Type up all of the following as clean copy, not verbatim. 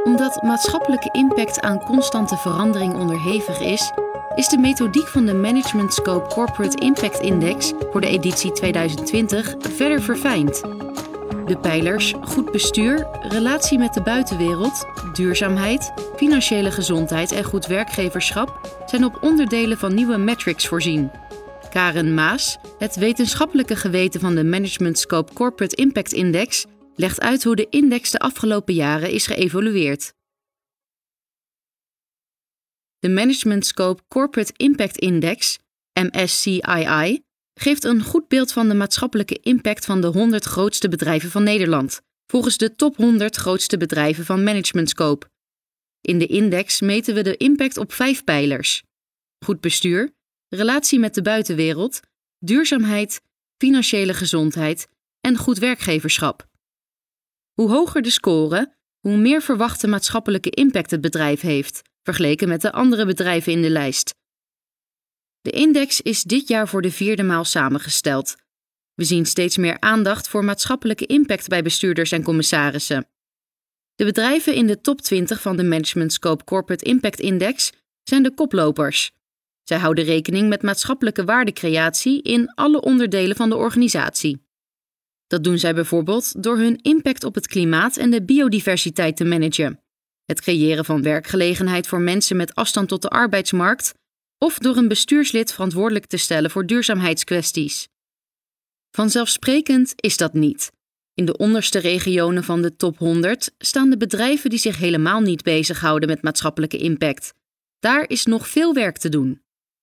Omdat maatschappelijke impact aan constante verandering onderhevig is de methodiek van de Management Scope Corporate Impact Index voor de editie 2020 verder verfijnd. De pijlers goed bestuur, relatie met de buitenwereld, duurzaamheid, financiële gezondheid en goed werkgeverschap zijn op onderdelen van nieuwe metrics voorzien. Karen Maas, het wetenschappelijke geweten van de Management Scope Corporate Impact Index, legt uit hoe de index de afgelopen jaren is geëvolueerd. De Management Scope Corporate Impact Index, MSCII, geeft een goed beeld van de maatschappelijke impact van de 100 grootste bedrijven van Nederland, volgens de top 100 grootste bedrijven van Management Scope. In de index meten we de impact op 5 pijlers: goed bestuur, relatie met de buitenwereld, duurzaamheid, financiële gezondheid en goed werkgeverschap. Hoe hoger de score, hoe meer verwachte maatschappelijke impact het bedrijf heeft, vergeleken met de andere bedrijven in de lijst. De index is dit jaar voor de 4e maal samengesteld. We zien steeds meer aandacht voor maatschappelijke impact bij bestuurders en commissarissen. De bedrijven in de top 20 van de Management Scope Corporate Impact Index zijn de koplopers. Zij houden rekening met maatschappelijke waardecreatie in alle onderdelen van de organisatie. Dat doen zij bijvoorbeeld door hun impact op het klimaat en de biodiversiteit te managen, het creëren van werkgelegenheid voor mensen met afstand tot de arbeidsmarkt of door een bestuurslid verantwoordelijk te stellen voor duurzaamheidskwesties. Vanzelfsprekend is dat niet. In de onderste regionen van de top 100 staan de bedrijven die zich helemaal niet bezighouden met maatschappelijke impact. Daar is nog veel werk te doen.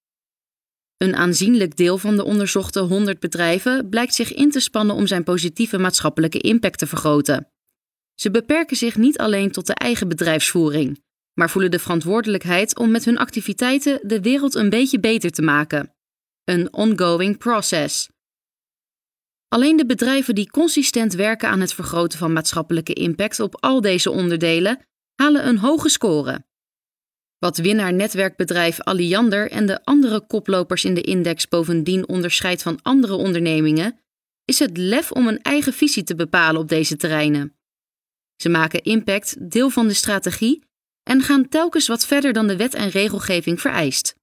Een aanzienlijk deel van de onderzochte 100 bedrijven blijkt zich in te spannen om zijn positieve maatschappelijke impact te vergroten. Ze beperken zich niet alleen tot de eigen bedrijfsvoering, maar voelen de verantwoordelijkheid om met hun activiteiten de wereld een beetje beter te maken. Een ongoing process. Alleen de bedrijven die consistent werken aan het vergroten van maatschappelijke impact op al deze onderdelen halen een hoge score. Wat winnaar-netwerkbedrijf Alliander en de andere koplopers in de index bovendien onderscheidt van andere ondernemingen, is het lef om een eigen visie te bepalen op deze terreinen. Ze maken impact deel van de strategie en gaan telkens wat verder dan de wet en regelgeving vereist.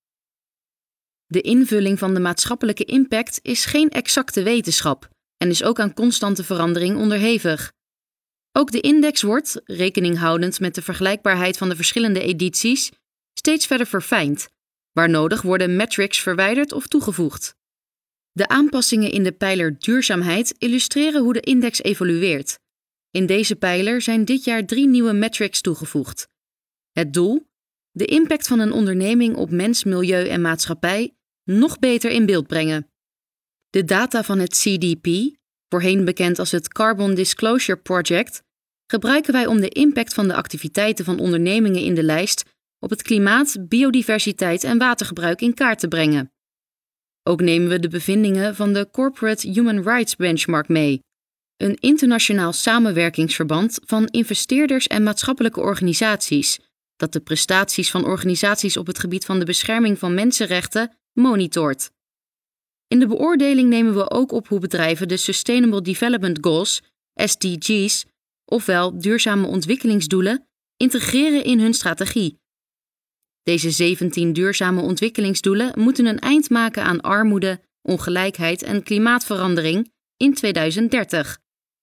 De invulling van de maatschappelijke impact is geen exacte wetenschap en is ook aan constante verandering onderhevig. Ook de index wordt, rekening houdend met de vergelijkbaarheid van de verschillende edities, steeds verder verfijnd. Waar nodig worden metrics verwijderd of toegevoegd. De aanpassingen in de pijler duurzaamheid illustreren hoe de index evolueert. In deze pijler zijn dit jaar 3 nieuwe metrics toegevoegd. Het doel: de impact van een onderneming op mens, milieu en maatschappij nog beter in beeld brengen. De data van het CDP, voorheen bekend als het Carbon Disclosure Project, gebruiken wij om de impact van de activiteiten van ondernemingen in de lijst op het klimaat, biodiversiteit en watergebruik in kaart te brengen. Ook nemen we de bevindingen van de Corporate Human Rights Benchmark mee, een internationaal samenwerkingsverband van investeerders en maatschappelijke organisaties dat de prestaties van organisaties op het gebied van de bescherming van mensenrechten monitort. In de beoordeling nemen we ook op hoe bedrijven de Sustainable Development Goals, SDG's, ofwel duurzame ontwikkelingsdoelen, integreren in hun strategie. Deze 17 duurzame ontwikkelingsdoelen moeten een eind maken aan armoede, ongelijkheid en klimaatverandering in 2030.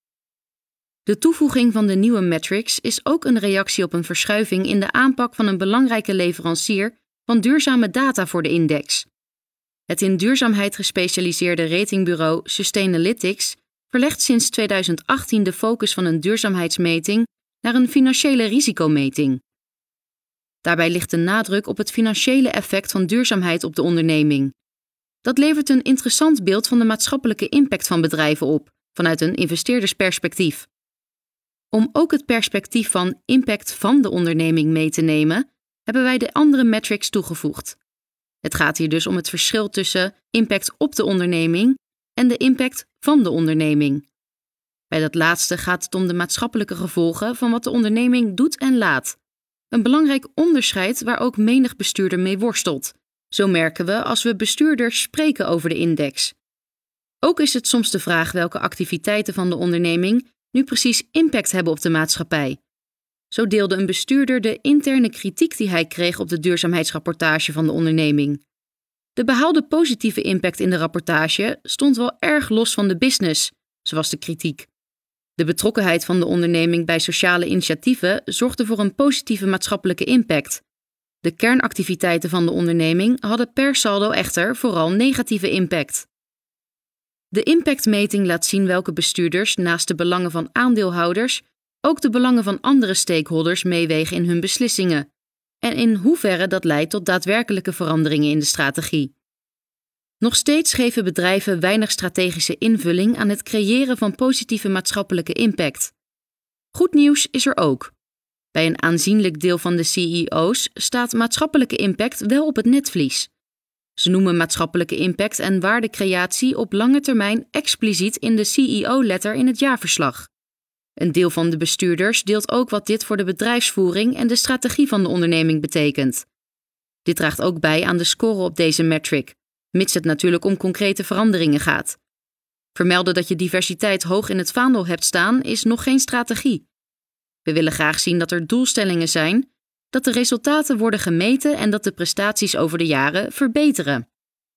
De toevoeging van de nieuwe metrics is ook een reactie op een verschuiving in de aanpak van een belangrijke leverancier van duurzame data voor de index. Het in duurzaamheid gespecialiseerde ratingbureau Sustainalytics verlegt sinds 2018 de focus van een duurzaamheidsmeting naar een financiële risicometing. Daarbij ligt de nadruk op het financiële effect van duurzaamheid op de onderneming. Dat levert een interessant beeld van de maatschappelijke impact van bedrijven op, vanuit een investeerdersperspectief. Om ook het perspectief van impact van de onderneming mee te nemen, hebben wij de andere metrics toegevoegd. Het gaat hier dus om het verschil tussen impact op de onderneming en de impact van de onderneming. Bij dat laatste gaat het om de maatschappelijke gevolgen van wat de onderneming doet en laat. Een belangrijk onderscheid waar ook menig bestuurder mee worstelt. Zo merken we als we bestuurders spreken over de index. Ook is het soms de vraag welke activiteiten van de onderneming nu precies impact hebben op de maatschappij. Zo deelde een bestuurder de interne kritiek die hij kreeg op de duurzaamheidsrapportage van de onderneming. De behaalde positieve impact in de rapportage stond wel erg los van de business, zo was de kritiek. De betrokkenheid van de onderneming bij sociale initiatieven zorgde voor een positieve maatschappelijke impact. De kernactiviteiten van de onderneming hadden per saldo echter vooral negatieve impact. De impactmeting laat zien welke bestuurders naast de belangen van aandeelhouders ook de belangen van andere stakeholders meewegen in hun beslissingen en in hoeverre dat leidt tot daadwerkelijke veranderingen in de strategie. Nog steeds geven bedrijven weinig strategische invulling aan het creëren van positieve maatschappelijke impact. Goed nieuws is er ook. Bij een aanzienlijk deel van de CEO's staat maatschappelijke impact wel op het netvlies. Ze noemen maatschappelijke impact en waardecreatie op lange termijn expliciet in de CEO-letter in het jaarverslag. Een deel van de bestuurders deelt ook wat dit voor de bedrijfsvoering en de strategie van de onderneming betekent. Dit draagt ook bij aan de score op deze metric, mits het natuurlijk om concrete veranderingen gaat. Vermelden dat je diversiteit hoog in het vaandel hebt staan is nog geen strategie. We willen graag zien dat er doelstellingen zijn, dat de resultaten worden gemeten en dat de prestaties over de jaren verbeteren.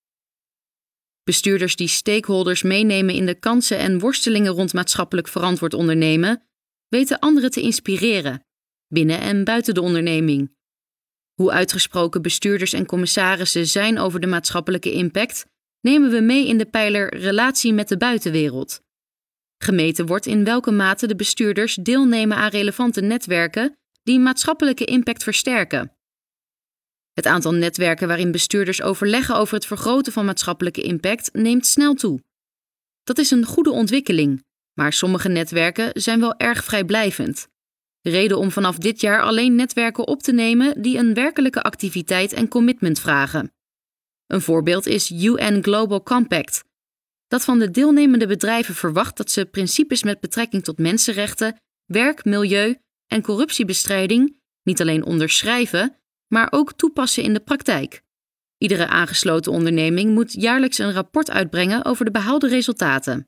Bestuurders die stakeholders meenemen in de kansen en worstelingen rond maatschappelijk verantwoord ondernemen, weten anderen te inspireren, binnen en buiten de onderneming. Hoe uitgesproken bestuurders en commissarissen zijn over de maatschappelijke impact, nemen we mee in de pijler Relatie met de buitenwereld. Gemeten wordt in welke mate de bestuurders deelnemen aan relevante netwerken die maatschappelijke impact versterken. Het aantal netwerken waarin bestuurders overleggen over het vergroten van maatschappelijke impact neemt snel toe. Dat is een goede ontwikkeling, maar sommige netwerken zijn wel erg vrijblijvend. Reden om vanaf dit jaar alleen netwerken op te nemen die een werkelijke activiteit en commitment vragen. Een voorbeeld is UN Global Compact, dat van de deelnemende bedrijven verwacht dat ze principes met betrekking tot mensenrechten, werk, milieu en corruptiebestrijding niet alleen onderschrijven, maar ook toepassen in de praktijk. Iedere aangesloten onderneming moet jaarlijks een rapport uitbrengen over de behaalde resultaten.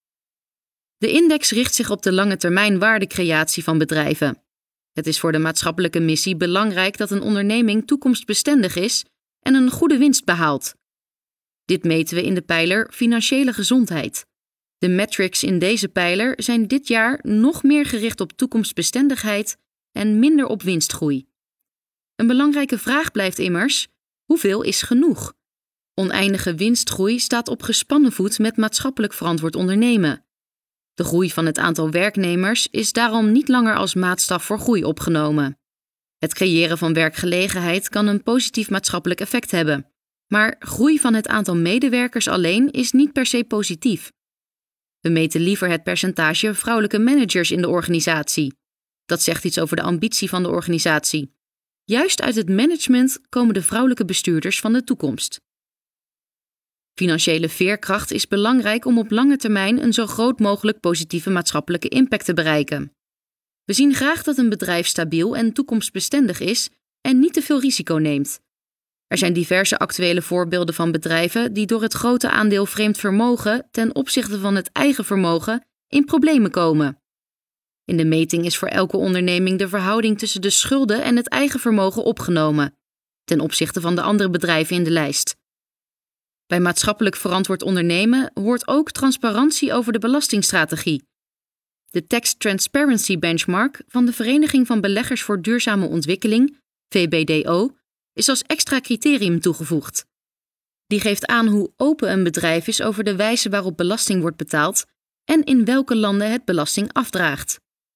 De index richt zich op de lange termijn waardecreatie van bedrijven. Het is voor de maatschappelijke missie belangrijk dat een onderneming toekomstbestendig is en een goede winst behaalt. Dit meten we in de pijler Financiële gezondheid. De metrics in deze pijler zijn dit jaar nog meer gericht op toekomstbestendigheid en minder op winstgroei. Een belangrijke vraag blijft immers: hoeveel is genoeg? Oneindige winstgroei staat op gespannen voet met maatschappelijk verantwoord ondernemen. De groei van het aantal werknemers is daarom niet langer als maatstaf voor groei opgenomen. Het creëren van werkgelegenheid kan een positief maatschappelijk effect hebben, maar groei van het aantal medewerkers alleen is niet per se positief. We meten liever het percentage vrouwelijke managers in de organisatie. Dat zegt iets over de ambitie van de organisatie. Juist uit het management komen de vrouwelijke bestuurders van de toekomst. Financiële veerkracht is belangrijk om op lange termijn een zo groot mogelijk positieve maatschappelijke impact te bereiken. We zien graag dat een bedrijf stabiel en toekomstbestendig is en niet te veel risico neemt. Er zijn diverse actuele voorbeelden van bedrijven die door het grote aandeel vreemd vermogen ten opzichte van het eigen vermogen in problemen komen. In de meting is voor elke onderneming de verhouding tussen de schulden en het eigen vermogen opgenomen, ten opzichte van de andere bedrijven in de lijst. Bij maatschappelijk verantwoord ondernemen hoort ook transparantie over de belastingstrategie. De Tax Transparency Benchmark van de Vereniging van Beleggers voor Duurzame Ontwikkeling, VBDO, is als extra criterium toegevoegd. Die geeft aan hoe open een bedrijf is over de wijze waarop belasting wordt betaald en in welke landen het belasting afdraagt.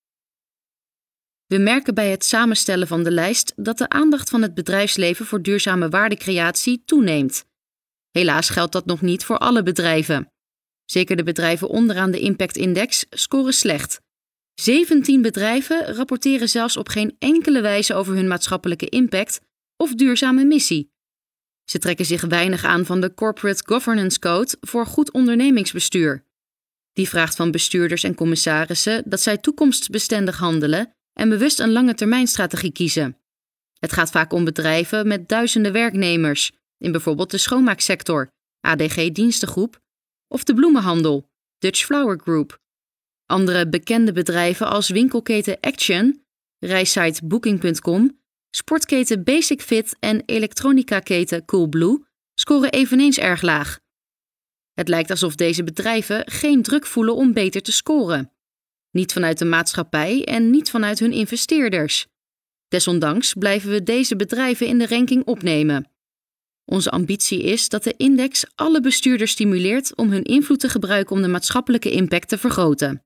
We merken bij het samenstellen van de lijst dat de aandacht van het bedrijfsleven voor duurzame waardecreatie toeneemt. Helaas geldt dat nog niet voor alle bedrijven. Zeker de bedrijven onderaan de Impact-index scoren slecht. 17 bedrijven rapporteren zelfs op geen enkele wijze over hun maatschappelijke impact of duurzame missie. Ze trekken zich weinig aan van de Corporate Governance Code voor goed ondernemingsbestuur. Die vraagt van bestuurders en commissarissen dat zij toekomstbestendig handelen en bewust een langetermijnstrategie kiezen. Het gaat vaak om bedrijven met duizenden werknemers, in bijvoorbeeld de schoonmaaksector, ADG Dienstengroep, of de bloemenhandel, Dutch Flower Group. Andere bekende bedrijven als winkelketen Action reissite Booking.com, sportketen Basic Fit en elektronica-keten Coolblue scoren eveneens erg laag. Het lijkt alsof deze bedrijven geen druk voelen om beter te scoren. Niet vanuit de maatschappij en niet vanuit hun investeerders. Desondanks blijven we deze bedrijven in de ranking opnemen. Onze ambitie is dat de index alle bestuurders stimuleert om hun invloed te gebruiken om de maatschappelijke impact te vergroten.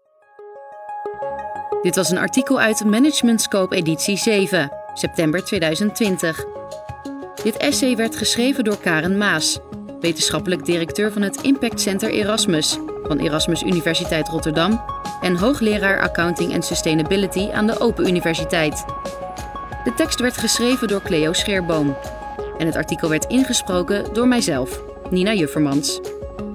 Dit was een artikel uit Management Scope editie 7, september 2020. Dit essay werd geschreven door Karen Maas, wetenschappelijk directeur van het Impact Center Erasmus van Erasmus Universiteit Rotterdam en hoogleraar Accounting en Sustainability aan de Open Universiteit. De tekst werd geschreven door Cleo Scheerboom en het artikel werd ingesproken door mijzelf, Nina Juffermans.